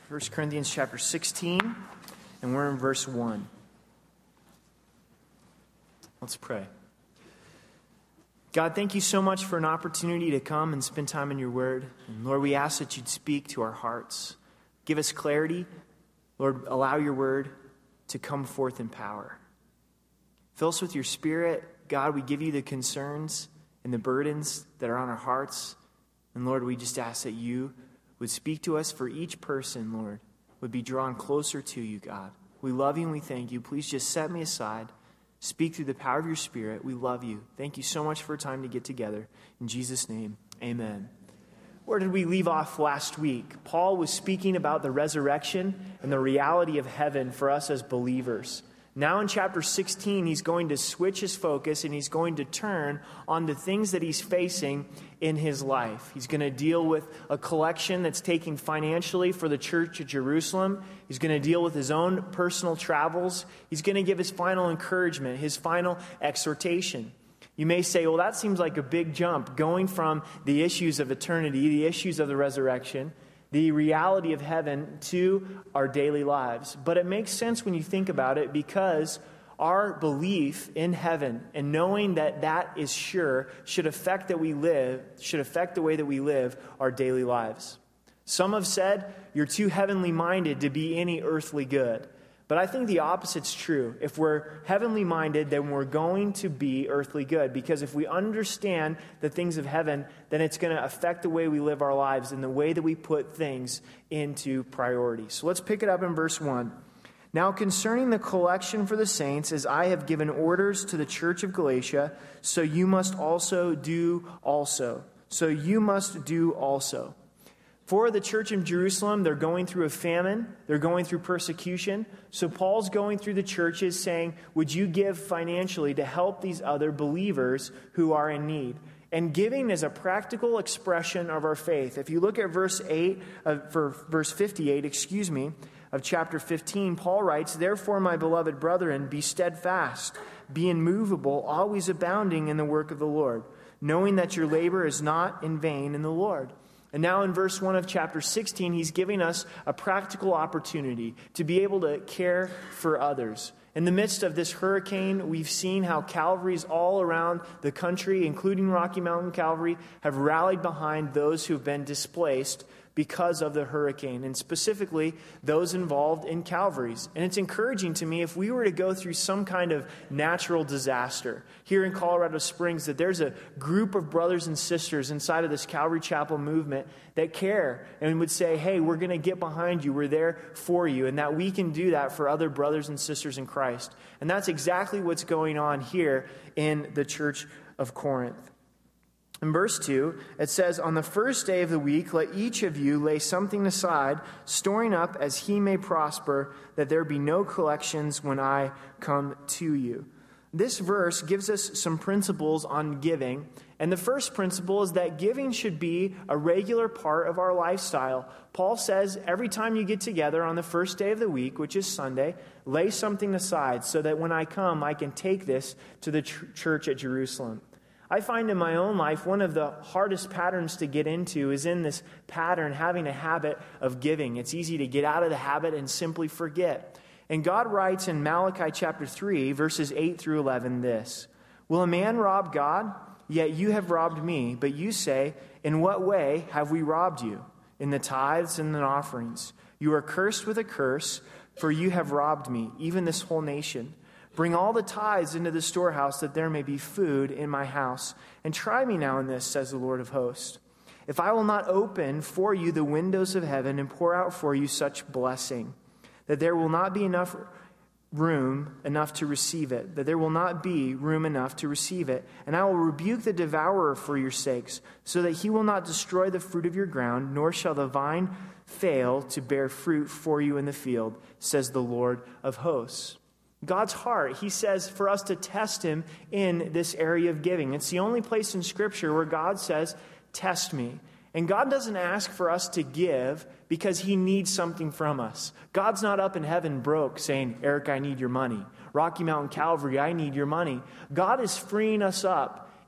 1 Corinthians chapter 16, and we're in verse 1. Let's pray. God, thank you so much for an opportunity to come and spend time in your word. And Lord, we ask that you'd speak to our hearts. Give us clarity. Lord, allow your word to come forth in power. Fill us with your spirit. God, we give you the concerns and the burdens that are on our hearts. And Lord, we just ask that you would speak to us for each person, Lord, would be drawn closer to you, God. We love you and we thank you. Please just set me aside. Speak through the power of your spirit. We love you. Thank you so much for a time to get together. In Jesus' name, amen. Where did we leave off last week? Paul was speaking about the resurrection and the reality of heaven for us as believers. Now in chapter 16, he's going to switch his focus and he's going to turn on the things that he's facing in his life. He's going to deal with a collection that's taken financially for the church at Jerusalem. He's going to deal with his own personal travels. He's going to give his final encouragement, his final exhortation. You may say, well, that seems like a big jump, going from the issues of eternity, the issues of the resurrection, the reality of heaven to our daily lives. But it makes sense when you think about it, because our belief in heaven and knowing that that is sure should affect the way that we live our daily lives. Some have said you're too heavenly minded to be any earthly good. But I think the opposite's true. If we're heavenly minded, then we're going to be earthly good. Because if we understand the things of heaven, then it's going to affect the way we live our lives and the way that we put things into priority. So let's pick it up in verse 1. Now concerning the collection for the saints, as I have given orders to the church of Galatia, so you must do also. For the church in Jerusalem, they're going through a famine. They're going through persecution. So Paul's going through the churches saying, would you give financially to help these other believers who are in need? And giving is a practical expression of our faith. If you look at verse 58, of chapter 15, Paul writes, therefore, my beloved brethren, be steadfast, be immovable, always abounding in the work of the Lord, knowing that your labor is not in vain in the Lord. And now in verse 1 of chapter 16, he's giving us a practical opportunity to be able to care for others. In the midst of this hurricane, we've seen how Calvaries all around the country, including Rocky Mountain Calvary, have rallied behind those who've been displaced because of the hurricane, and specifically those involved in Calvaries. And it's encouraging to me, if we were to go through some kind of natural disaster here in Colorado Springs, that there's a group of brothers and sisters inside of this Calvary Chapel movement that care and would say, hey, we're going to get behind you, we're there for you, and that we can do that for other brothers and sisters in Christ. And that's exactly what's going on here in the church of Corinth. In verse 2, it says, on the first day of the week, let each of you lay something aside, storing up as he may prosper, that there be no collections when I come to you. This verse gives us some principles on giving. And the first principle is that giving should be a regular part of our lifestyle. Paul says every time you get together on the first day of the week, which is Sunday, lay something aside so that when I come, I can take this to the church at Jerusalem. I find in my own life one of the hardest patterns to get into is in this pattern, having a habit of giving. It's easy to get out of the habit and simply forget. And God writes in Malachi chapter 3, verses 8 through 11 this, will a man rob God? Yet you have robbed me. But you say, in what way have we robbed you? In the tithes and the offerings. You are cursed with a curse, for you have robbed me, even this whole nation. Bring all the tithes into the storehouse, that there may be food in my house. And try me now in this, says the Lord of hosts. If I will not open for you the windows of heaven and pour out for you such blessing, that there will not be room enough to receive it. And I will rebuke the devourer for your sakes, so that he will not destroy the fruit of your ground, nor shall the vine fail to bear fruit for you in the field, says the Lord of hosts. God's heart, he says, for us to test him in this area of giving. It's the only place in Scripture where God says, test me. And God doesn't ask for us to give because he needs something from us. God's not up in heaven broke saying, Eric, I need your money. Rocky Mountain Calvary, I need your money. God is freeing us up,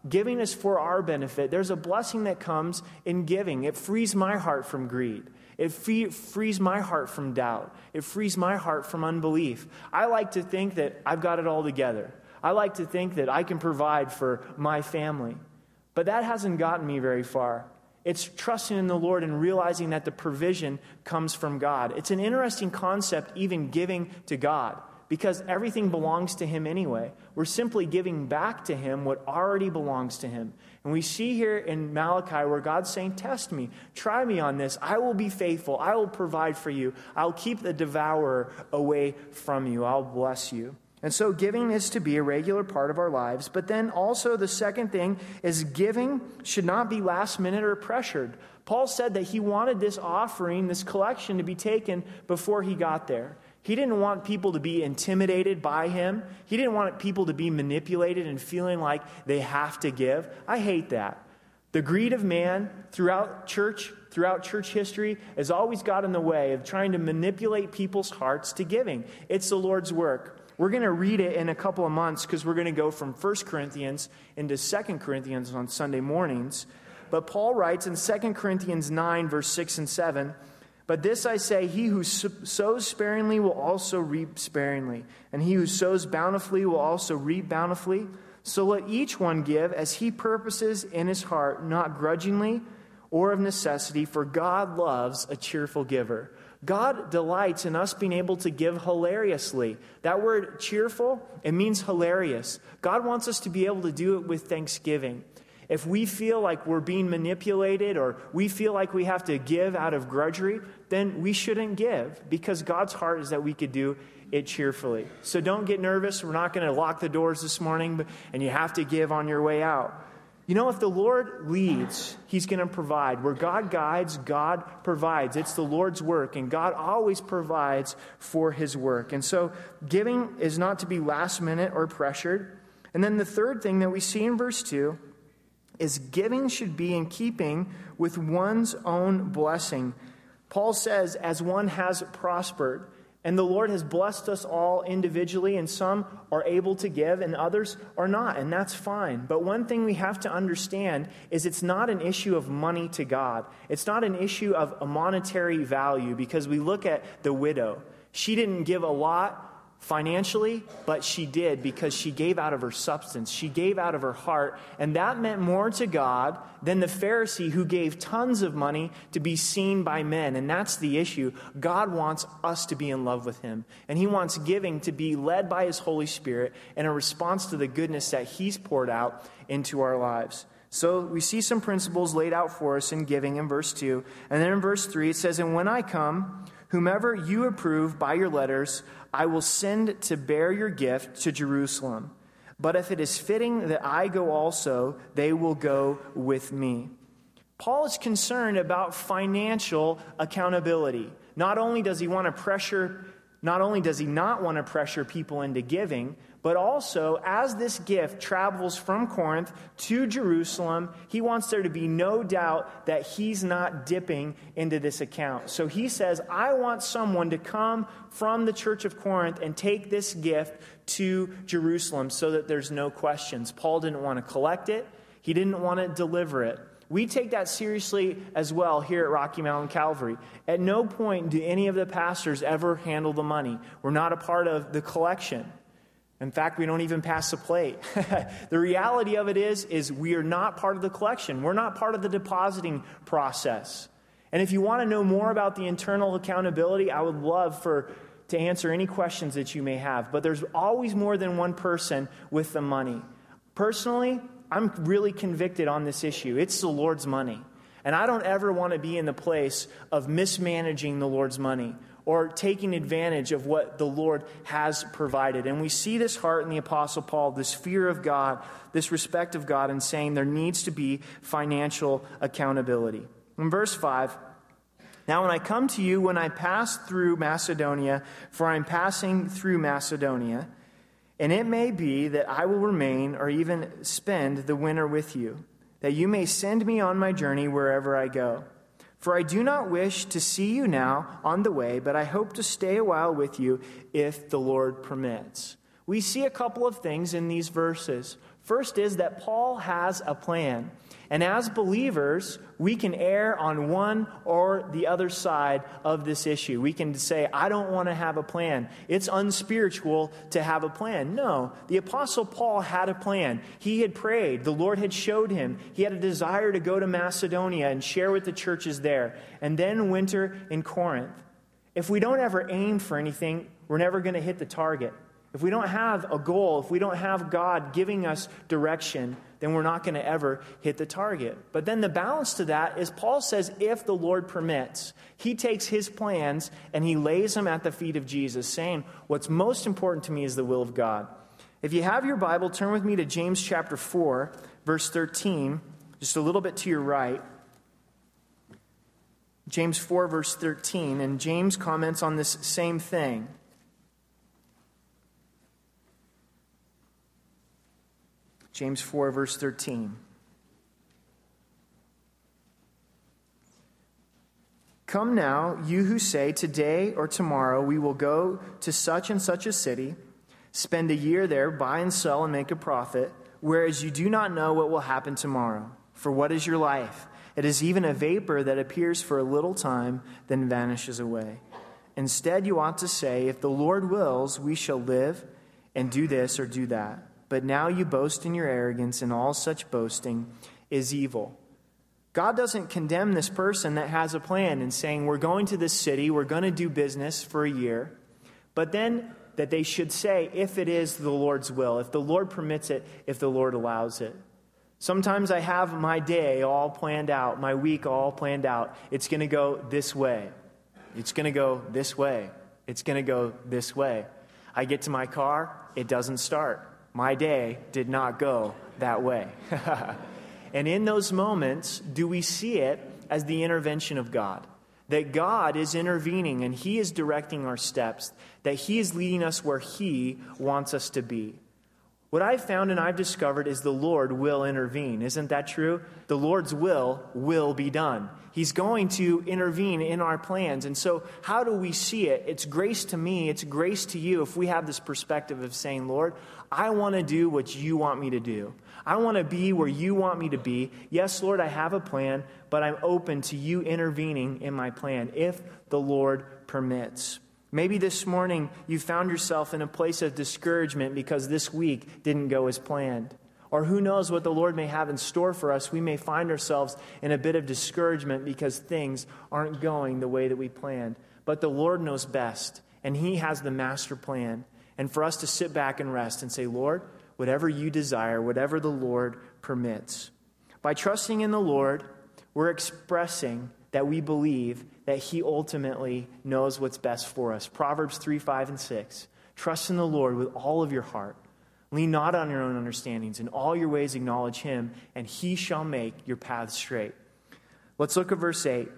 Giving is for our benefit. There's a blessing that comes in giving. It frees my heart from greed. It frees my heart from doubt. It frees my heart from unbelief. I like to think that I've got it all together. I like to think that I can provide for my family. But that hasn't gotten me very far. It's trusting in the Lord and realizing that the provision comes from God. It's an interesting concept, even giving to God, because everything belongs to Him anyway. We're simply giving back to Him what already belongs to Him. And we see here in Malachi where God's saying, test me, try me on this. I will be faithful. I will provide for you. I'll keep the devourer away from you. I'll bless you. And so giving is to be a regular part of our lives. But then also the second thing is giving should not be last minute or pressured. Paul said that he wanted this offering, this collection, to be taken before he got there. He didn't want people to be intimidated by him. He didn't want people to be manipulated and feeling like they have to give. I hate that. The greed of man throughout church history has always got in the way of trying to manipulate people's hearts to giving. It's the Lord's work. We're going to read it in a couple of months because we're going to go from 1 Corinthians into 2 Corinthians on Sunday mornings. But Paul writes in 2 Corinthians 9, verse 6 and 7, "But this I say, he who sows sparingly will also reap sparingly, and he who sows bountifully will also reap bountifully. So let each one give as he purposes in his heart, not grudgingly or of necessity, for God loves a cheerful giver." God delights in us being able to give hilariously. That word cheerful, it means hilarious. God wants us to be able to do it with thanksgiving. If we feel like we're being manipulated or we feel like we have to give out of grudgery, then we shouldn't give, because God's heart is that we could do it cheerfully. So don't get nervous. We're not going to lock the doors this morning, and you have to give on your way out. You know, if the Lord leads, He's going to provide. Where God guides, God provides. It's the Lord's work, and God always provides for His work. And so giving is not to be last minute or pressured. And then the third thing that we see in verse 2 is giving should be in keeping with one's own blessing. Paul says, as one has prospered. And the Lord has blessed us all individually, and some are able to give and others are not, and that's fine. But one thing we have to understand is it's not an issue of money to God. It's not an issue of a monetary value, because we look at the widow. She didn't give a lot financially, but she did because she gave out of her substance. She gave out of her heart, and that meant more to God than the Pharisee who gave tons of money to be seen by men. And that's the issue. God wants us to be in love with Him, and He wants giving to be led by His Holy Spirit in a response to the goodness that He's poured out into our lives. So we see some principles laid out for us in giving in verse 2. And then in verse 3 it says, "And when I come, whomever you approve by your letters, I will send to bear your gift to Jerusalem. But if it is fitting that I go also, they will go with me." Paul is concerned about financial accountability. Not only does he not want to pressure people into giving, but also as this gift travels from Corinth to Jerusalem, he wants there to be no doubt that he's not dipping into this account. So he says, I want someone to come from the church of Corinth and take this gift to Jerusalem so that there's no questions. Paul didn't want to collect it. He didn't want to deliver it. We take that seriously as well here at Rocky Mountain Calvary. At no point do any of the pastors ever handle the money. We're not a part of the collection. In fact, we don't even pass the plate. The reality of it is we are not part of the collection. We're not part of the depositing process. And if you want to know more about the internal accountability, I would love to answer any questions that you may have. But there's always more than one person with the money. Personally, I'm really convicted on this issue. It's the Lord's money. And I don't ever want to be in the place of mismanaging the Lord's money or taking advantage of what the Lord has provided. And we see this heart in the Apostle Paul, this fear of God, this respect of God, and saying there needs to be financial accountability. In verse 5, "Now when I come to you, when I pass through Macedonia, for I am passing through Macedonia, and it may be that I will remain or even spend the winter with you, that you may send me on my journey wherever I go. For I do not wish to see you now on the way, but I hope to stay a while with you if the Lord permits." We see a couple of things in these verses. First is that Paul has a plan. And as believers, we can err on one or the other side of this issue. We can say, I don't want to have a plan. It's unspiritual to have a plan. No, the Apostle Paul had a plan. He had prayed. The Lord had showed him. He had a desire to go to Macedonia and share with the churches there, and then winter in Corinth. If we don't ever aim for anything, we're never going to hit the target. If we don't have a goal, if we don't have God giving us direction, then we're not going to ever hit the target. But then the balance to that is Paul says, if the Lord permits, he takes his plans and he lays them at the feet of Jesus, saying, what's most important to me is the will of God. If you have your Bible, turn with me to James chapter 4, verse 13, just a little bit to your right. James 4, verse 13, and James comments on this same thing. James 4, verse 13. Come now, you who say, today or tomorrow we will go to such and such a city, spend a year there, buy and sell and make a profit, whereas you do not know what will happen tomorrow. For what is your life? It is even a vapor that appears for a little time, then vanishes away. Instead, you ought to say, if the Lord wills, we shall live and do this or do that. But now you boast in your arrogance, and all such boasting is evil. God doesn't condemn this person that has a plan and saying, we're going to this city, we're going to do business for a year. But then that they should say, if it is the Lord's will, if the Lord permits it, if the Lord allows it. Sometimes I have my day all planned out, my week all planned out. It's going to go this way. It's going to go this way. It's going to go this way. I get to my car, it doesn't start. My day did not go that way. And in those moments, do we see it as the intervention of God? That God is intervening and He is directing our steps, that He is leading us where He wants us to be. What I've found and I've discovered is the Lord will intervene. Isn't that true? The Lord's will be done. He's going to intervene in our plans. And so how do we see it? It's grace to me. It's grace to you if we have this perspective of saying, Lord, I want to do what you want me to do. I want to be where you want me to be. Yes, Lord, I have a plan, but I'm open to you intervening in my plan if the Lord permits. Maybe this morning you found yourself in a place of discouragement because this week didn't go as planned. Or who knows what the Lord may have in store for us. We may find ourselves in a bit of discouragement because things aren't going the way that we planned. But the Lord knows best, and He has the master plan. And for us to sit back and rest and say, Lord, whatever you desire, whatever the Lord permits. By trusting in the Lord, we're expressing that we believe that He ultimately knows what's best for us. Proverbs 3, 5, and 6. Trust in the Lord with all of your heart. Lean not on your own understandings. In all your ways acknowledge Him, and He shall make your paths straight. Let's look at verse 8.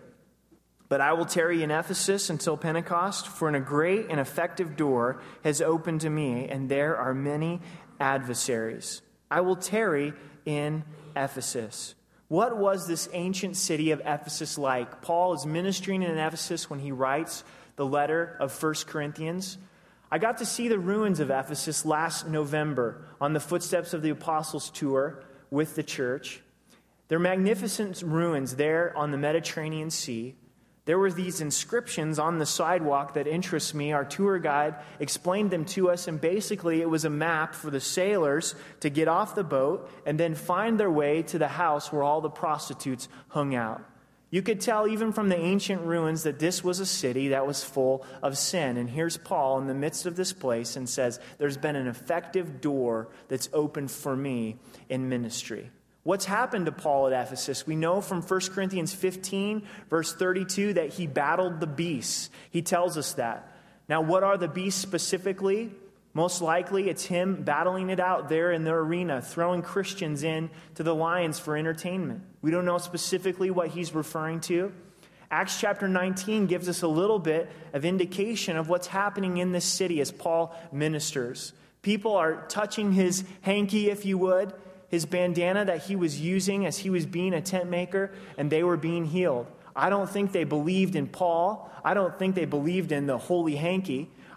But I will tarry in Ephesus until Pentecost, for a great and effective door has opened to me, and there are many adversaries. I will tarry in Ephesus. What was this ancient city of Ephesus like? Paul is ministering in Ephesus when he writes the letter of 1 Corinthians. I got to see the ruins of Ephesus last November on the Footsteps of the Apostles tour with the church. They're magnificent ruins there on the Mediterranean Sea. There were these inscriptions on the sidewalk that interest me. Our tour guide explained them to us, and basically it was a map for the sailors to get off the boat and then find their way to the house where all the prostitutes hung out. You could tell even from the ancient ruins that this was a city that was full of sin. And here's Paul in the midst of this place and says, there's been an effective door that's opened for me in ministry. What's happened to Paul at Ephesus? We know from 1 Corinthians 15, verse 32, that he battled the beasts. He tells us that. Now, what are the beasts specifically? Most likely, it's him battling it out there in the arena, throwing Christians in to the lions for entertainment. We don't know specifically what he's referring to. Acts chapter 19 gives us a little bit of indication of what's happening in this city as Paul ministers. People are touching his hanky, if you would, his bandana that he was using as he was being a tent maker, and they were being healed. I don't think they believed in Paul. I don't think they believed in the holy hanky.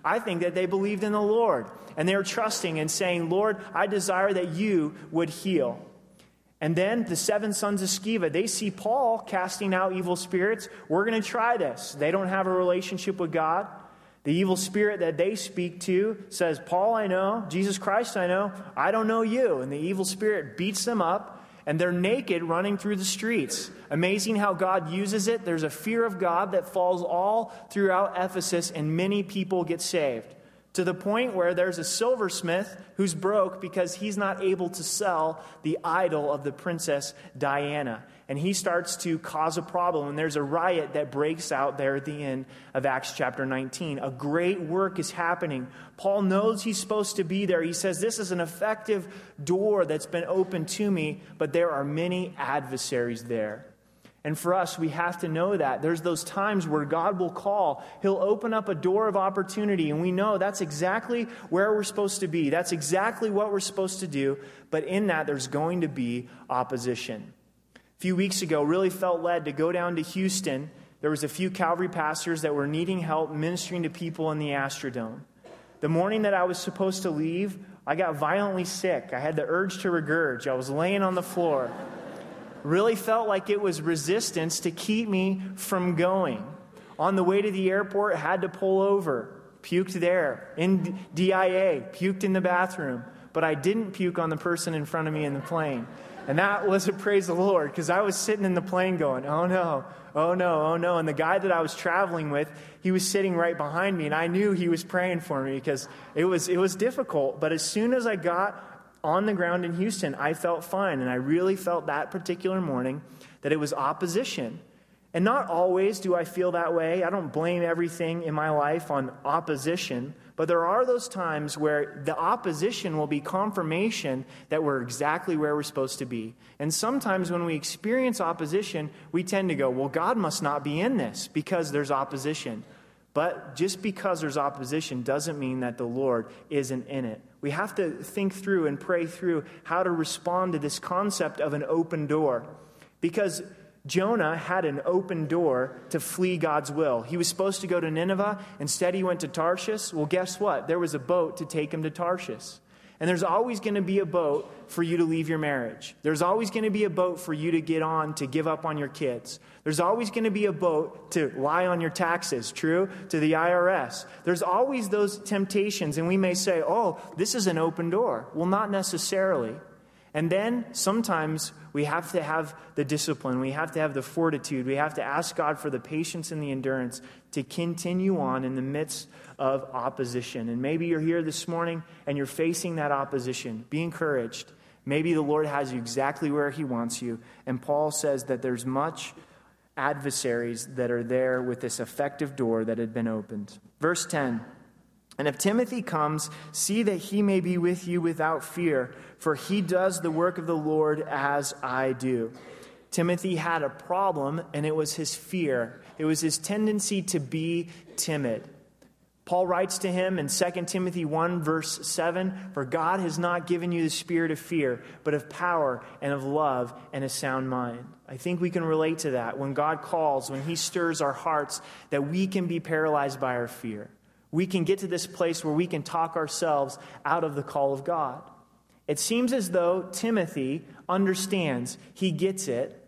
I think that they believed in the Lord. And they were trusting and saying, Lord, I desire that you would heal. And then the 7 sons of Sceva, they see Paul casting out evil spirits. We're going to try this. They don't have a relationship with God. The evil spirit that they speak to says, Paul, I know. Jesus Christ, I know. I don't know you. And the evil spirit beats them up, and they're naked running through the streets. Amazing how God uses it. There's a fear of God that falls all throughout Ephesus, and many people get saved. To the point where there's a silversmith who's broke because he's not able to sell the idol of the princess Diana. And he starts to cause a problem. And there's a riot that breaks out there at the end of Acts chapter 19. A great work is happening. Paul knows he's supposed to be there. He says, this is an effective door that's been opened to me, but there are many adversaries there. And for us, we have to know that. There's those times where God will call. He'll open up a door of opportunity, and we know that's exactly where we're supposed to be. That's exactly what we're supposed to do. But in that, there's going to be opposition. A few weeks ago, really felt led to go down to Houston. There was a few Calvary pastors that were needing help ministering to people in the Astrodome. The morning that I was supposed to leave, I got violently sick. I had the urge to regurge. I was laying on the floor. Really felt like it was resistance to keep me from going. On the way to the airport, had to pull over. Puked there. In DIA, puked in the bathroom. But I didn't puke on the person in front of me in the plane. And that was a praise the Lord, because I was sitting in the plane going, oh no, oh no, oh no. And the guy that I was traveling with, he was sitting right behind me, and I knew he was praying for me because it was difficult. But as soon as I got on the ground in Houston, I felt fine. And I really felt that particular morning that it was opposition. And not always do I feel that way. I don't blame everything in my life on opposition. But there are those times where the opposition will be confirmation that we're exactly where we're supposed to be. And sometimes when we experience opposition, we tend to go, well, God must not be in this because there's opposition. But just because there's opposition doesn't mean that the Lord isn't in it. We have to think through and pray through how to respond to this concept of an open door. Because Jonah had an open door to flee God's will. He was supposed to go to Nineveh. Instead, he went to Tarshish. Well, guess what? There was a boat to take him to Tarshish. And there's always going to be a boat for you to leave your marriage. There's always going to be a boat for you to get on to give up on your kids. There's always going to be a boat to lie on your taxes, true, to the IRS. There's always those temptations, and we may say, oh, this is an open door. Well, not necessarily. And then sometimes we have to have the discipline. We have to have the fortitude. We have to ask God for the patience and the endurance to continue on in the midst of opposition. And maybe you're here this morning and you're facing that opposition. Be encouraged. Maybe the Lord has you exactly where he wants you. And Paul says that there's much adversaries that are there with this effective door that had been opened. Verse 10. And if Timothy comes, see that he may be with you without fear, for he does the work of the Lord as I do. Timothy had a problem, and it was his fear. It was his tendency to be timid. Paul writes to him in 2 Timothy 1, verse 7, for God has not given you the spirit of fear, but of power and of love and a sound mind. I think we can relate to that. When God calls, when he stirs our hearts, that we can be paralyzed by our fear. We can get to this place where we can talk ourselves out of the call of God. It seems as though Timothy understands, he gets it,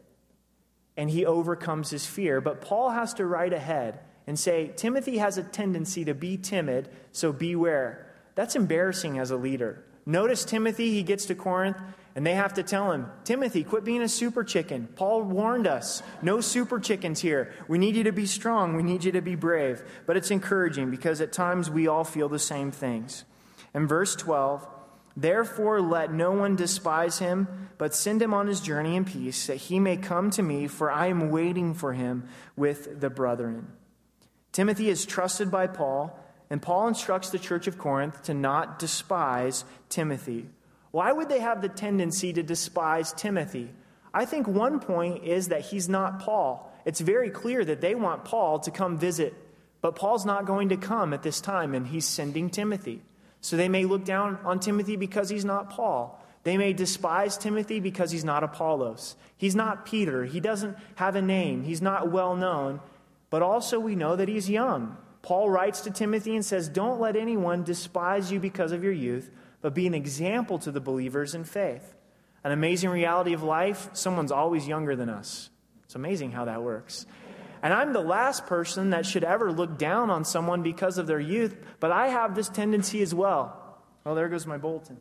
and he overcomes his fear. But Paul has to write ahead and say, Timothy has a tendency to be timid, so beware. That's embarrassing as a leader. Notice Timothy, he gets to Corinth, and they have to tell him, Timothy, quit being a super chicken. Paul warned us, no super chickens here. We need you to be strong. We need you to be brave. But it's encouraging because at times we all feel the same things. In verse 12, therefore let no one despise him, but send him on his journey in peace, that he may come to me, for I am waiting for him with the brethren. Timothy is trusted by Paul, and Paul instructs the church of Corinth to not despise Timothy. Why would they have the tendency to despise Timothy? I think one point is that he's not Paul. It's very clear that they want Paul to come visit, but Paul's not going to come at this time, and he's sending Timothy. So they may look down on Timothy because he's not Paul. They may despise Timothy because he's not Apollos. He's not Peter. He doesn't have a name. He's not well known. But also we know that he's young. Paul writes to Timothy and says, don't let anyone despise you because of your youth, but be an example to the believers in faith. An amazing reality of life, someone's always younger than us. It's amazing how that works. And I'm the last person that should ever look down on someone because of their youth, but I have this tendency as well. Oh, there goes my bulletin.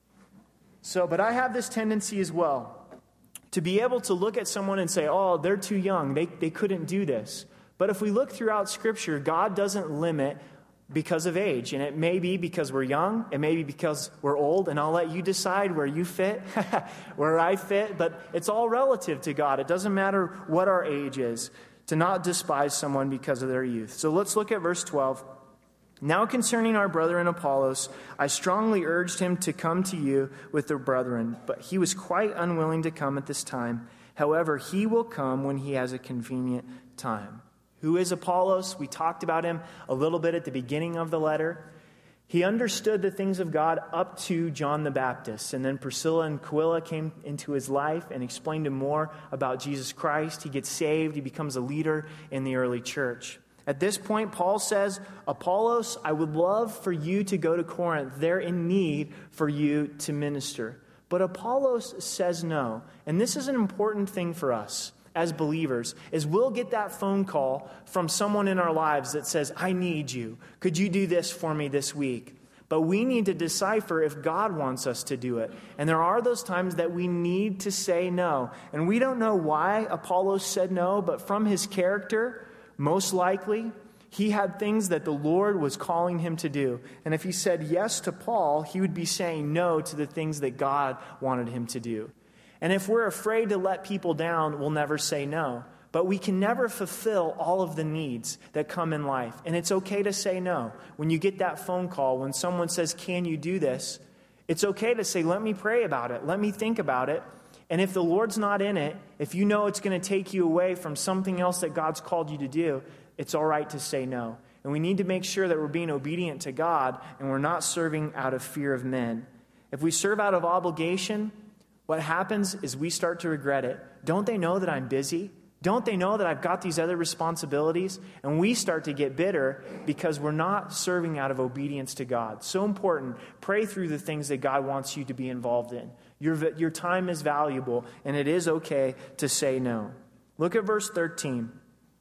But I have this tendency as well to be able to look at someone and say, oh, they're too young. They couldn't do this. But if we look throughout Scripture, God doesn't limit because of age. And it may be because we're young. It may be because we're old. And I'll let you decide where you fit, where I fit. But it's all relative to God. It doesn't matter what our age is, to not despise someone because of their youth. So let's look at verse 12. Now concerning our brethren Apollos, I strongly urged him to come to you with the brethren, but he was quite unwilling to come at this time. However, he will come when he has a convenient time. Who is Apollos? We talked about him a little bit at the beginning of the letter. He understood the things of God up to John the Baptist. And then Priscilla and Aquila came into his life and explained him more about Jesus Christ. He gets saved. He becomes a leader in the early church. At this point, Paul says, Apollos, I would love for you to go to Corinth. They're in need for you to minister. But Apollos says no. And this is an important thing for us as believers, is we'll get that phone call from someone in our lives that says, I need you. Could you do this for me this week? But we need to decipher if God wants us to do it. And there are those times that we need to say no. And we don't know why Apollos said no, but from his character, most likely, he had things that the Lord was calling him to do. And if he said yes to Paul, he would be saying no to the things that God wanted him to do. And if we're afraid to let people down, we'll never say no. But we can never fulfill all of the needs that come in life. And it's okay to say no. When you get that phone call, when someone says, can you do this? It's okay to say, let me pray about it. Let me think about it. And if the Lord's not in it, if you know it's going to take you away from something else that God's called you to do, it's all right to say no. And we need to make sure that we're being obedient to God and we're not serving out of fear of men. If we serve out of obligation, what happens is we start to regret it. Don't they know that I'm busy? Don't they know that I've got these other responsibilities? And we start to get bitter because we're not serving out of obedience to God. So important. Pray through the things that God wants you to be involved in. Your time is valuable, and it is okay to say no. Look at verse 13.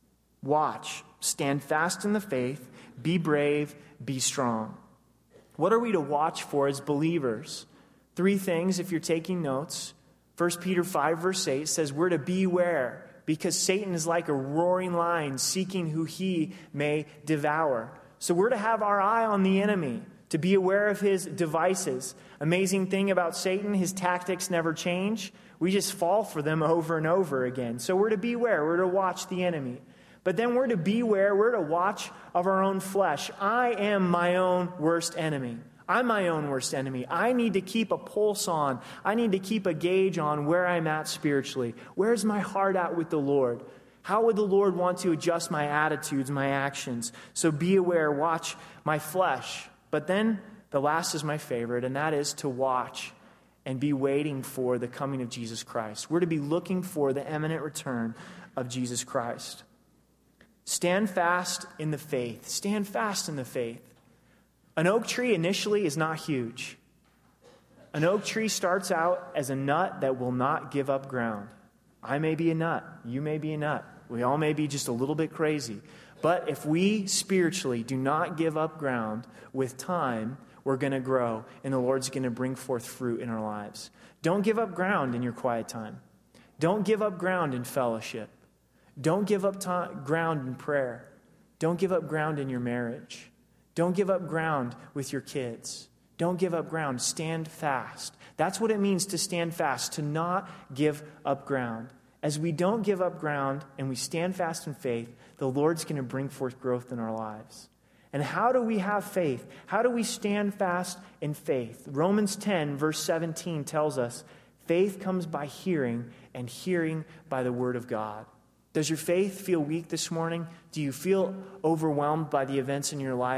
Watch, stand fast in the faith, be brave, be strong. What are we to watch for as believers? 3 things if you're taking notes. 1 Peter 5 verse 8 says we're to beware because Satan is like a roaring lion seeking who he may devour. So we're to have our eye on the enemy, to be aware of his devices. Amazing thing about Satan, his tactics never change. We just fall for them over and over again. So we're to beware. We're to watch the enemy. But then we're to beware. We're to watch of our own flesh. I am my own worst enemy. I'm my own worst enemy. I need to keep a pulse on. I need to keep a gauge on where I'm at spiritually. Where's my heart at with the Lord? How would the Lord want to adjust my attitudes, my actions? So be aware, watch my flesh. But then the last is my favorite, and that is to watch and be waiting for the coming of Jesus Christ. We're to be looking for the imminent return of Jesus Christ. Stand fast in the faith. Stand fast in the faith. An oak tree initially is not huge. An oak tree starts out as a nut that will not give up ground. I may be a nut. You may be a nut. We all may be just a little bit crazy. But if we spiritually do not give up ground, with time, we're going to grow, and the Lord's going to bring forth fruit in our lives. Don't give up ground in your quiet time. Don't give up ground in fellowship. Don't give up ground in prayer. Don't give up ground in your marriage. Don't give up ground with your kids. Don't give up ground. Stand fast. That's what it means to stand fast, to not give up ground. As we don't give up ground and we stand fast in faith, the Lord's going to bring forth growth in our lives. And how do we have faith? How do we stand fast in faith? Romans 10, verse 17 tells us, faith comes by hearing, and hearing by the word of God. Does your faith feel weak this morning? Do you feel overwhelmed by the events in your life?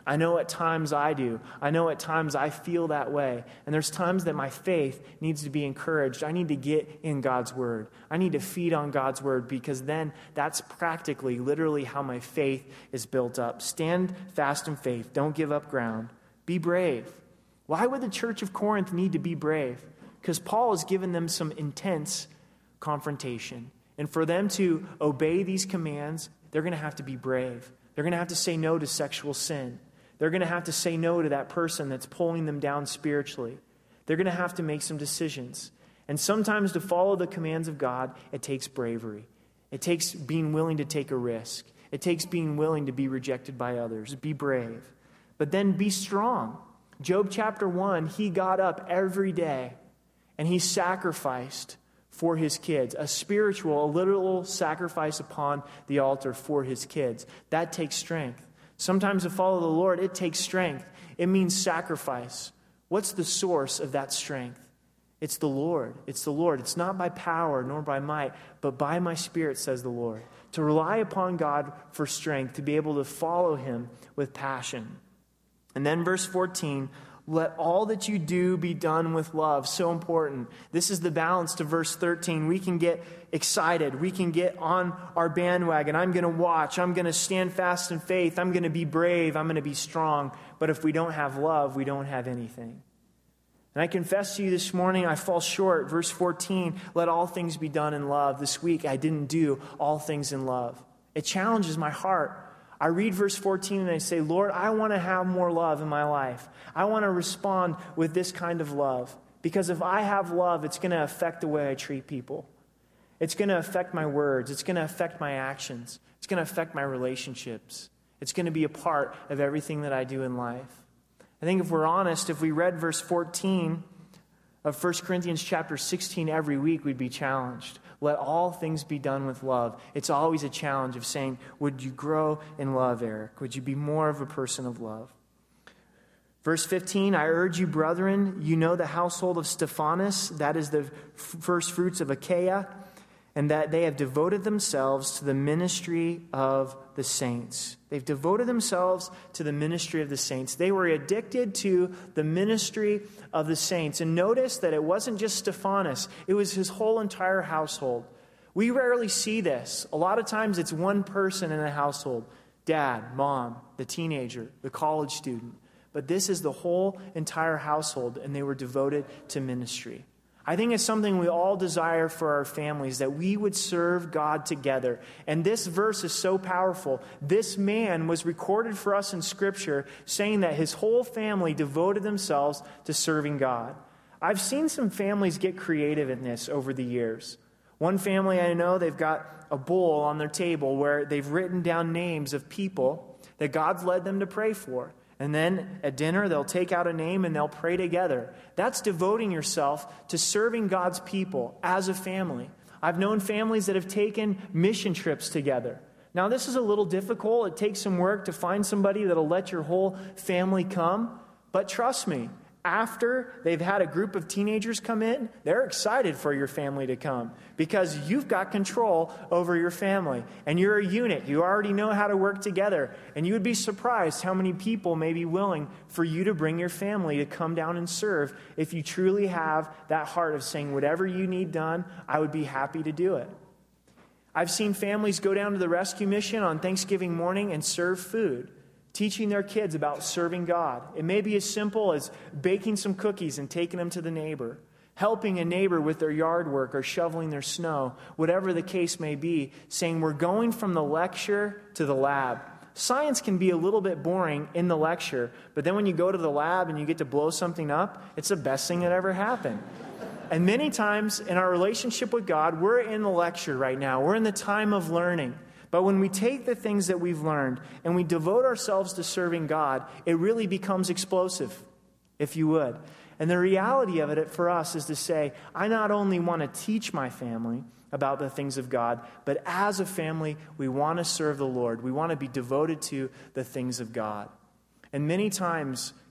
I know at times I do. I know at times I feel that way. And there's times that my faith needs to be encouraged. I need to get in God's word. I need to feed on God's word, because then that's practically, literally how my faith is built up. Stand fast in faith. Don't give up ground. Be brave. Why would the church of Corinth need to be brave? Because Paul has given them some intense confrontation. And for them to obey these commands, they're going to have to be brave. They're going to have to say no to sexual sin. They're going to have to say no to that person that's pulling them down spiritually. They're going to have to make some decisions. And sometimes to follow the commands of God, it takes bravery. It takes being willing to take a risk. It takes being willing to be rejected by others. Be brave. But then be strong. Job chapter 1, he got up every day and he sacrificed for his kids. A spiritual, a literal sacrifice upon the altar for his kids. That takes strength. Sometimes to follow the Lord, it takes strength. It means sacrifice. What's the source of that strength? It's the Lord. It's the Lord. It's not by power nor by might, but by my Spirit, says the Lord. To rely upon God for strength, to be able to follow him with passion. And then verse 14, let all that you do be done with love. So important. This is the balance to verse 13. We can get excited. We can get on our bandwagon. I'm going to watch. I'm going to stand fast in faith. I'm going to be brave. I'm going to be strong. But if we don't have love, we don't have anything. And I confess to you this morning, I fall short. Verse 14, let all things be done in love. This week, I didn't do all things in love. It challenges my heart. I read verse 14 and I say, Lord, I want to have more love in my life. I want to respond with this kind of love. Because if I have love, it's going to affect the way I treat people. It's going to affect my words. It's going to affect my actions. It's going to affect my relationships. It's going to be a part of everything that I do in life. I think if we're honest, if we read verse 14 of 1 Corinthians chapter 16 every week, we'd be challenged. Let all things be done with love. It's always a challenge of saying, would you grow in love, Eric? Would you be more of a person of love? Verse 15, I urge you, brethren, you know the household of Stephanas, that is the first fruits of Achaia, and that they have devoted themselves to the ministry of the saints. They've devoted themselves to the ministry of the saints. They were addicted to the ministry of the saints. And notice that it wasn't just Stephanas. It was his whole entire household. We rarely see this. A lot of times it's one person in a household. Dad, mom, the teenager, the college student. But this is the whole entire household, and they were devoted to ministry. I think it's something we all desire for our families, that we would serve God together. And this verse is so powerful. This man was recorded for us in Scripture saying that his whole family devoted themselves to serving God. I've seen some families get creative in this over the years. One family I know, they've got a bowl on their table where they've written down names of people that God's led them to pray for. And then at dinner, they'll take out a name and they'll pray together. That's devoting yourself to serving God's people as a family. I've known families that have taken mission trips together. Now, this is a little difficult. It takes some work to find somebody that'll let your whole family come. But trust me, after they've had a group of teenagers come in, they're excited for your family to come because you've got control over your family and you're a unit. You already know how to work together, and you would be surprised how many people may be willing for you to bring your family to come down and serve if you truly have that heart of saying, whatever you need done, I would be happy to do it. I've seen families go down to the rescue mission on Thanksgiving morning and serve food, teaching their kids about serving God. It may be as simple as baking some cookies and taking them to the neighbor, helping a neighbor with their yard work or shoveling their snow, whatever the case may be, saying we're going from the lecture to the lab. Science can be a little bit boring in the lecture, but then when you go to the lab and you get to blow something up, it's the best thing that ever happened. And many times in our relationship with God, we're in the lecture right now. We're in the time of learning. But when we take the things that we've learned and we devote ourselves to serving God, it really becomes explosive, if you would. And the reality of it for us is to say, I not only want to teach my family about the things of God, but as a family, we want to serve the Lord. We want to be devoted to the things of God. And many times,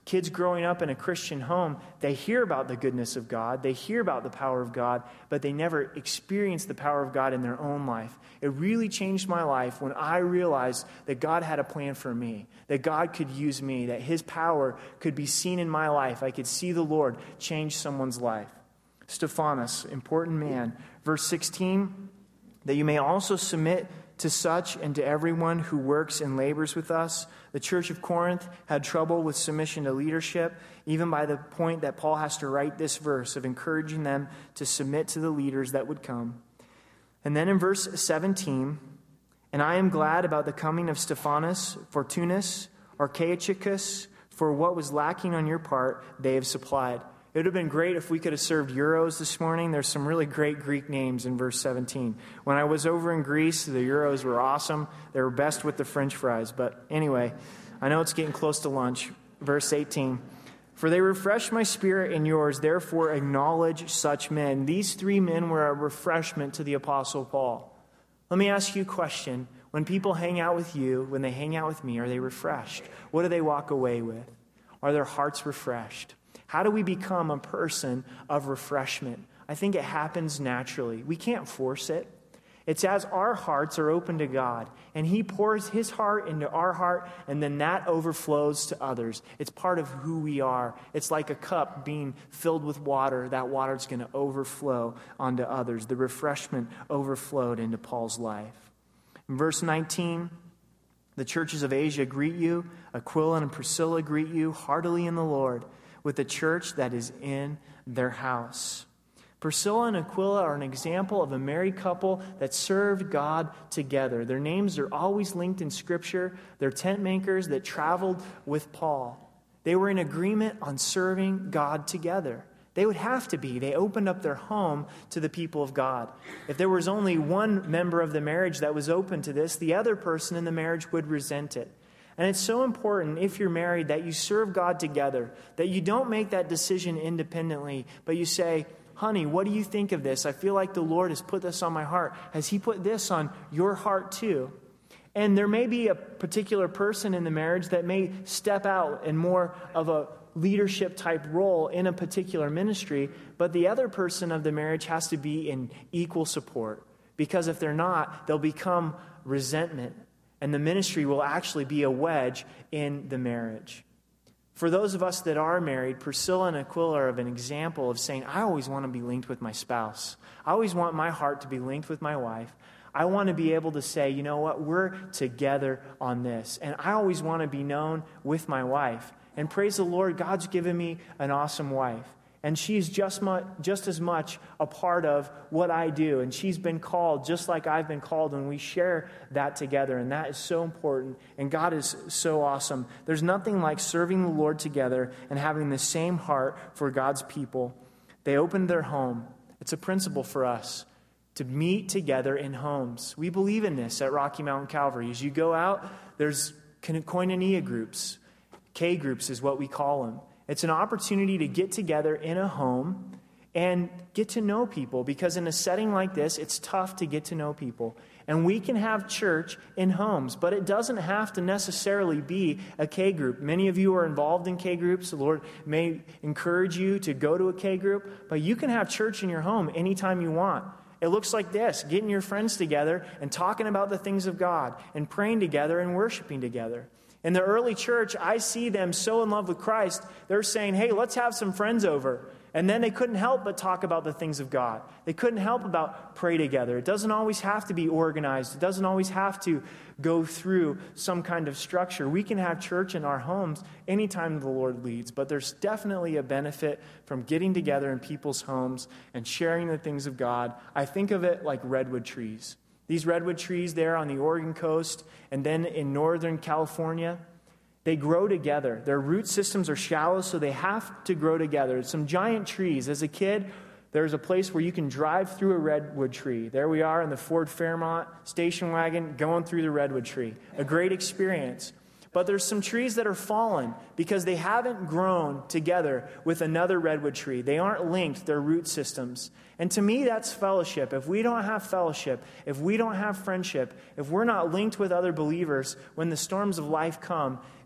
Kids growing up in a Christian home, they hear about the goodness of God, they hear about the power of God, but they never experience the power of God in their own life. It really changed my life when I realized that God had a plan for me, that God could use me, that his power could be seen in my life. I could see the Lord change someone's life. Stephanas, important man. Verse 16, that you may also submit to such and to everyone who works and labors with us. The church of Corinth had trouble with submission to leadership, even by the point that Paul has to write this verse of encouraging them to submit to the leaders that would come. And then in verse 17, and I am glad about the coming of Stephanas, Fortunus, Archaicus, for what was lacking on your part, they have supplied. It would have been great if we could have served gyros this morning. There's some really great Greek names in verse 17. When I was over in Greece, the gyros were awesome. They were best with the French fries. But anyway, I know it's getting close to lunch. Verse 18. For they refresh my spirit and yours, therefore acknowledge such men. These three men were a refreshment to the Apostle Paul. Let me ask you a question. When people hang out with you, when they hang out with me, are they refreshed? What do they walk away with? Are their hearts refreshed? How do we become a person of refreshment? I think it happens naturally. We can't force it. It's as our hearts are open to God, and he pours his heart into our heart, and then that overflows to others. It's part of who we are. It's like a cup being filled with water. That water is going to overflow onto others. The refreshment overflowed into Paul's life. In verse 19, the churches of Asia greet you. Aquila and Priscilla greet you heartily in the Lord, with the church that is in their house. Priscilla and Aquila are an example of a married couple that served God together. Their names are always linked in Scripture. They're tent makers that traveled with Paul. They were in agreement on serving God together. They would have to be. They opened up their home to the people of God. If there was only one member of the marriage that was open to this, the other person in the marriage would resent it. And it's so important, if you're married, that you serve God together, that you don't make that decision independently, but you say, honey, what do you think of this? I feel like the Lord has put this on my heart. Has he put this on your heart too? And there may be a particular person in the marriage that may step out in more of a leadership type role in a particular ministry, but the other person of the marriage has to be in equal support. Because if they're not, they'll become resentment. And the ministry will actually be a wedge in the marriage. For those of us that are married, Priscilla and Aquila are an example of saying, I always want to be linked with my spouse. I always want my heart to be linked with my wife. I want to be able to say, you know what, we're together on this. And I always want to be known with my wife. And praise the Lord, God's given me an awesome wife. And she's just as much a part of what I do. And she's been called just like I've been called, and we share that together. And that is so important. And God is so awesome. There's nothing like serving the Lord together and having the same heart for God's people. They opened their home. It's a principle for us to meet together in homes. We believe in this at Rocky Mountain Calvary. As you go out, there's koinonia groups. K groups is what we call them. It's an opportunity to get together in a home and get to know people, because in a setting like this, it's tough to get to know people. And we can have church in homes, but it doesn't have to necessarily be a K group. Many of you are involved in K groups. The Lord may encourage you to go to a K group, but you can have church in your home anytime you want. It looks like this: getting your friends together and talking about the things of God and praying together and worshiping together. In the early church, I see them so in love with Christ, they're saying, hey, let's have some friends over. And then they couldn't help but talk about the things of God. They couldn't help but pray together. It doesn't always have to be organized. It doesn't always have to go through some kind of structure. We can have church in our homes anytime the Lord leads. But there's definitely a benefit from getting together in people's homes and sharing the things of God. I think of it like redwood trees. These redwood trees there on the Oregon coast and then in Northern California, they grow together. Their root systems are shallow, so they have to grow together. It's some giant trees. As a kid, there's a place where you can drive through a redwood tree. There we are in the Ford Fairmont station wagon going through the redwood tree. A great experience. But there's some trees that are fallen because they haven't grown together with another redwood tree. They aren't linked, their root systems. And to me, that's fellowship. If we don't have fellowship, if we don't have friendship, if we're not linked with other believers, when the storms of life come,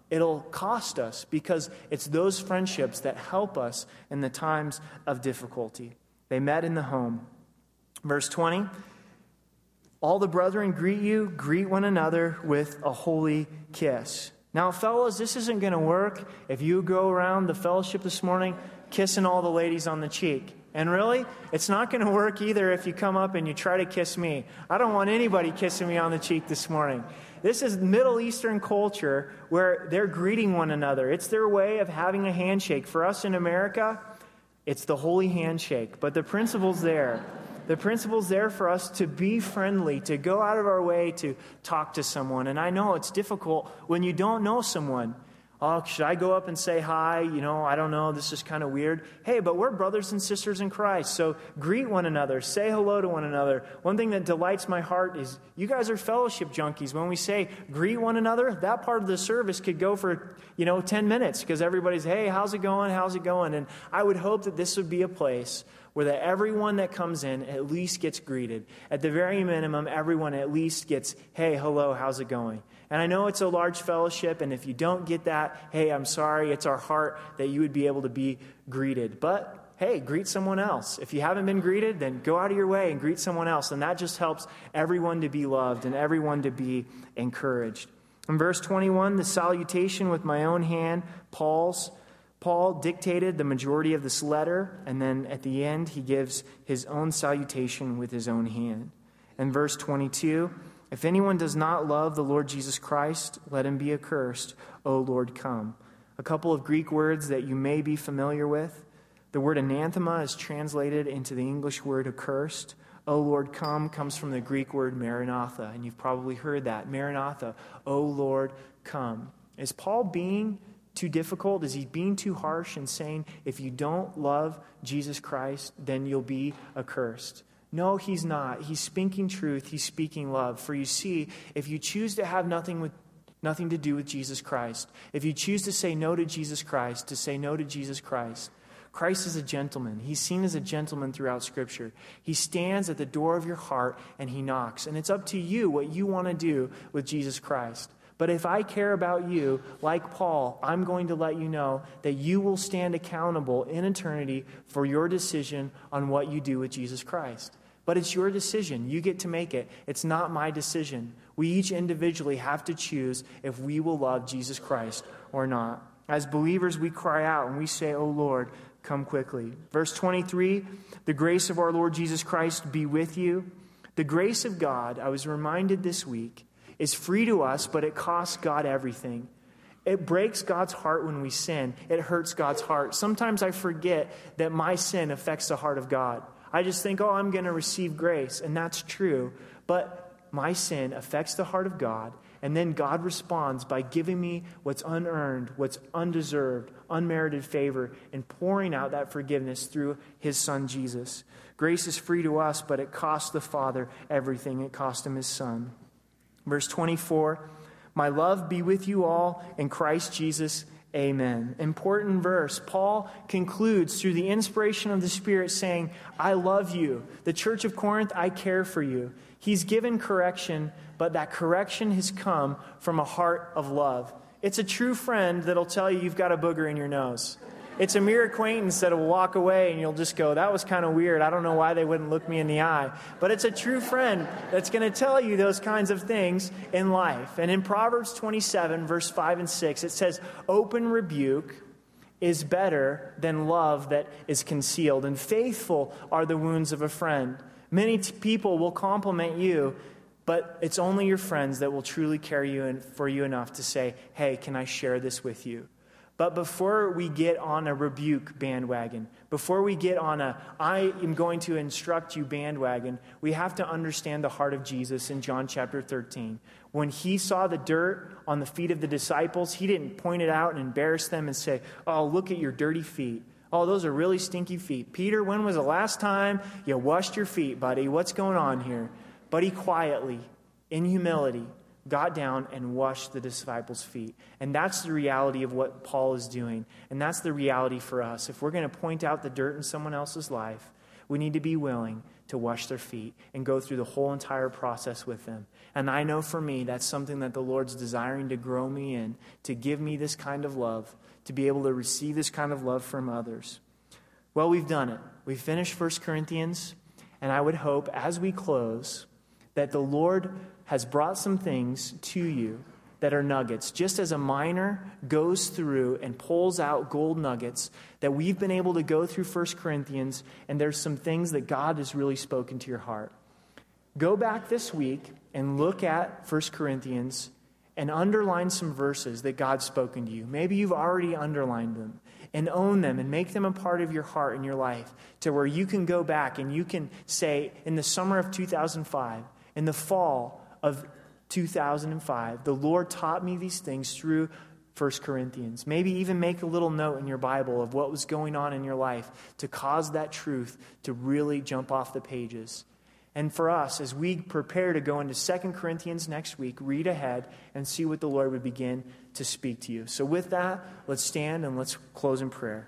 It'll cost us because it's those friendships that help us in the times of difficulty. They met in the home. Verse 20, all the brethren greet you, greet one another with a holy kiss. Now, fellas, this isn't going to work if you go around the fellowship this morning kissing all the ladies on the cheek. And really, it's not going to work either if you come up and you try to kiss me. I don't want anybody kissing me on the cheek this morning. This is Middle Eastern culture where they're greeting one another. It's their way of having a handshake. For us in America, it's the holy handshake. But the principle's there. The principle's there for us to be friendly, to go out of our way to talk to someone. And I know it's difficult when you don't know someone. Oh, should I go up and say hi? I don't know. This is kind of weird. Hey, but we're brothers and sisters in Christ. So greet one another. Say hello to one another. One thing that delights my heart is you guys are fellowship junkies. When we say greet one another, that part of the service could go for, 10 minutes because everybody's, hey, how's it going? How's it going? And I would hope that this would be a place where that everyone that comes in at least gets greeted. At the very minimum, everyone at least gets, hey, hello, how's it going? And I know it's a large fellowship, and if you don't get that, hey, I'm sorry, it's our heart that you would be able to be greeted. But, hey, greet someone else. If you haven't been greeted, then go out of your way and greet someone else. And that just helps everyone to be loved and everyone to be encouraged. In verse 21, the salutation with my own hand, Paul dictated the majority of this letter, and then at the end, he gives his own salutation with his own hand. In verse 22, if anyone does not love the Lord Jesus Christ, let him be accursed. O Lord, come. A couple of Greek words that you may be familiar with. The word anathema is translated into the English word accursed. O Lord, come comes from the Greek word maranatha, and you've probably heard that. Maranatha, O Lord, come. Is Paul being too difficult? Is he being too harsh in saying, if you don't love Jesus Christ, then you'll be accursed? No, he's not. He's speaking truth. He's speaking love. For you see, if you choose to have nothing to do with Jesus Christ, if you choose to say no to Jesus Christ, Christ is a gentleman. He's seen as a gentleman throughout Scripture. He stands at the door of your heart and he knocks. And it's up to you what you want to do with Jesus Christ. But if I care about you, like Paul, I'm going to let you know that you will stand accountable in eternity for your decision on what you do with Jesus Christ. But it's your decision. You get to make it. It's not my decision. We each individually have to choose if we will love Jesus Christ or not. As believers, we cry out and we say, "O Lord, come quickly." Verse 23, the grace of our Lord Jesus Christ be with you. The grace of God, I was reminded this week, is free to us, but it costs God everything. It breaks God's heart when we sin. It hurts God's heart. Sometimes I forget that my sin affects the heart of God. I just think, I'm going to receive grace, and that's true. But my sin affects the heart of God, and then God responds by giving me what's unearned, what's undeserved, unmerited favor, and pouring out that forgiveness through his Son, Jesus. Grace is free to us, but it cost the Father everything. It cost him his Son. Verse 24, my love be with you all in Christ Jesus. Amen. Important verse. Paul concludes through the inspiration of the Spirit saying, I love you. The church of Corinth, I care for you. He's given correction, but that correction has come from a heart of love. It's a true friend that'll tell you you've got a booger in your nose. It's a mere acquaintance that will walk away and you'll just go, that was kind of weird. I don't know why they wouldn't look me in the eye. But it's a true friend that's going to tell you those kinds of things in life. And in Proverbs 27, verse 5 and 6, it says, open rebuke is better than love that is concealed. And faithful are the wounds of a friend. Many people will compliment you, but it's only your friends that will truly care for you enough to say, hey, can I share this with you? But before we get on a rebuke bandwagon, before we get on I am going to instruct you bandwagon, we have to understand the heart of Jesus in John chapter 13. When he saw the dirt on the feet of the disciples, he didn't point it out and embarrass them and say, oh, look at your dirty feet. Oh, those are really stinky feet. Peter, when was the last time you washed your feet, buddy? What's going on here? But he quietly, in humility, got down and washed the disciples' feet. And that's the reality of what Paul is doing. And that's the reality for us. If we're going to point out the dirt in someone else's life, We need to be willing to wash their feet and go through the whole entire process with them. And I know for me, that's something that the Lord's desiring to grow me in, to give me this kind of love, to be able to receive this kind of love from others. Well, we've done it. We've finished 1 Corinthians, and I would hope as we close that the Lord has brought some things to you that are nuggets. Just as a miner goes through and pulls out gold nuggets, that we've been able to go through 1 Corinthians, and there's some things that God has really spoken to your heart. Go back this week and look at 1 Corinthians and underline some verses that God's spoken to you. Maybe you've already underlined them, and own them and make them a part of your heart and your life, to where you can go back and you can say, in the summer of 2005, in the fall of 2005, the Lord taught me these things through 1 Corinthians. Maybe even make a little note in your Bible of what was going on in your life to cause that truth to really jump off the pages. And for us, as we prepare to go into 2 Corinthians next week, read ahead and see what the Lord would begin to speak to you. So with that, let's stand and let's close in prayer.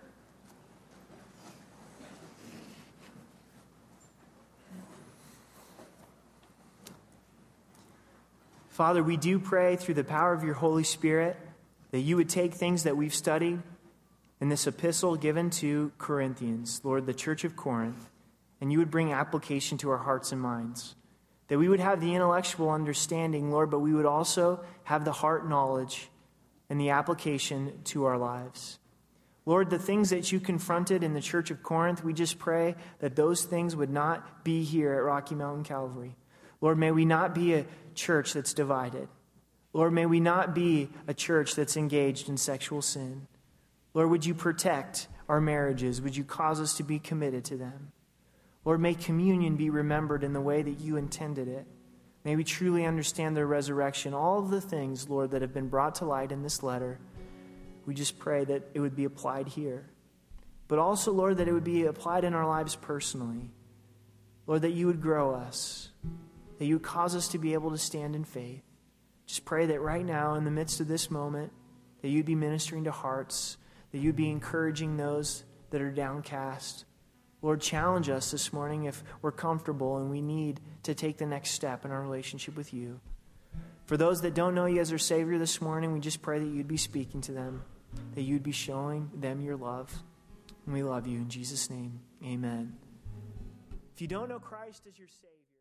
Father, we do pray through the power of your Holy Spirit that you would take things that we've studied in this epistle given to Corinthians, Lord, the church of Corinth, and you would bring application to our hearts and minds. That we would have the intellectual understanding, Lord, but we would also have the heart knowledge and the application to our lives. Lord, the things that you confronted in the church of Corinth, we just pray that those things would not be here at Rocky Mountain Calvary. Lord, may we not be a church that's divided. Lord, may we not be a church that's engaged in sexual sin. Lord, would you protect our marriages? Would you cause us to be committed to them? Lord, may communion be remembered in the way that you intended it. May we truly understand the resurrection. All of the things, Lord, that have been brought to light in this letter, we just pray that it would be applied here. But also, Lord, that it would be applied in our lives personally. Lord, that you would grow us, that you would cause us to be able to stand in faith. Just pray that right now, in the midst of this moment, that you'd be ministering to hearts, that you'd be encouraging those that are downcast. Lord, challenge us this morning if we're comfortable and we need to take the next step in our relationship with you. For those that don't know you as their Savior this morning, we just pray that you'd be speaking to them, that you'd be showing them your love. And we love you in Jesus' name. Amen. If you don't know Christ as your Savior,